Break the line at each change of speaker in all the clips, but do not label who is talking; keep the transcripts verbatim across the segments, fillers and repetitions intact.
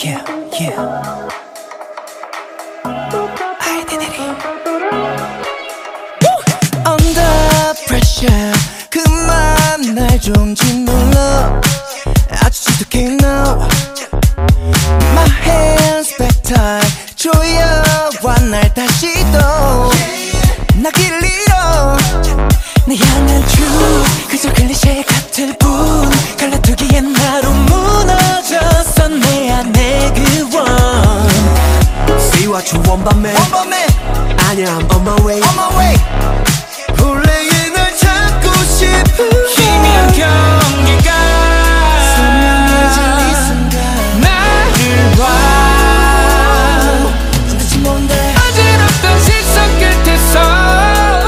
yeah, yeah. Identity. Under pressure. 그만 날 좀 짓눌러. 아주 지독해 now. My hands back time. 조여와 날 다시 또 나길을 잃어. 내 향한 truth 그저 클리셰 같을 뿐. 갈라두기엔 나로 무너졌어 내 안에 그원.
See what you want by me. 아니야 I'm on my way.
On my way.
본래의 널 찾고 싶은
희미한 경계가 선명해진 이 순간 나를 봐. 도대체 뭔데 어지럽던 시선 끝에서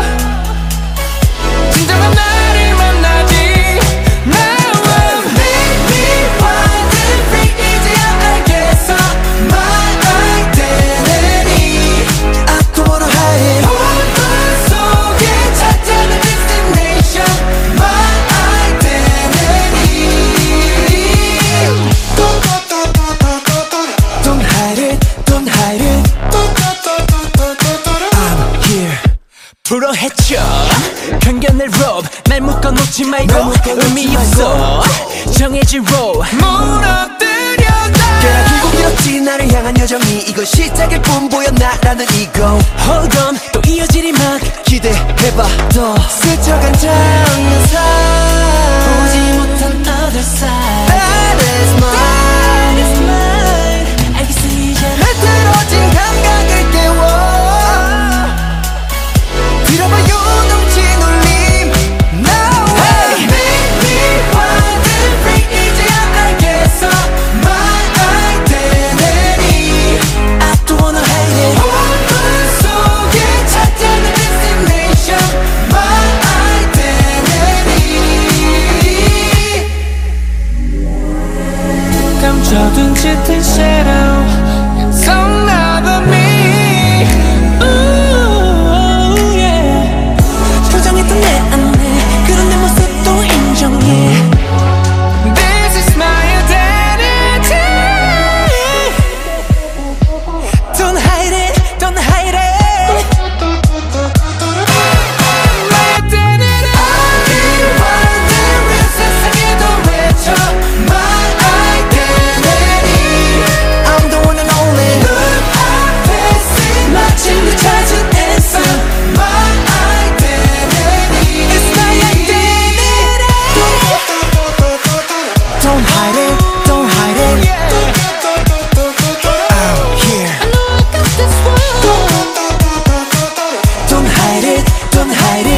진정한 나를 만나지. Now I'm maybe wild and free. 이제야 알겠어 my identity.
I don't wanna hide it.
홀만 속에 찾아낸 destination my identity.
Don't hide it, don't hide it. I'm here.
불어헤쳐 편견을 rob 날 묶어놓지 말고 의미 없어 정해진 role 무너뜨려놔.
꽤나 길고 길었지 나를 향한 여정이. 이건 시작일 뿐 보였나라는 ego.
Hold on 또 이어질 막
기대해봐 더 스쳐간 장면상
보지 못한 other side.
That is mine.
That is mine. 알겠어 이제
흐트러진 감각을 깨워. 들어봐요 넘친 울림. Now
Hey, make me wild and free. 이제야 알겠어 my identity.
I don't wanna hide it.
홀만 속에 찾아낸 destination my identity. 감춰둔 짙은 shadow 성나봐 me. Ooh, yeah. 조정했던 내 안에 그런 내 모습도 인정해. This is my identity. Don't hide it, don't hide it. My identity. I want the real 세상에도 외쳐 my identity.
I'm the one and only.
눈 앞에 쓴 마침내 찾은 answer my identity. It's my identity.
Don't hide it, don't hide it. I'm here.
I know I got this one.
Don't hide it, don't hide it.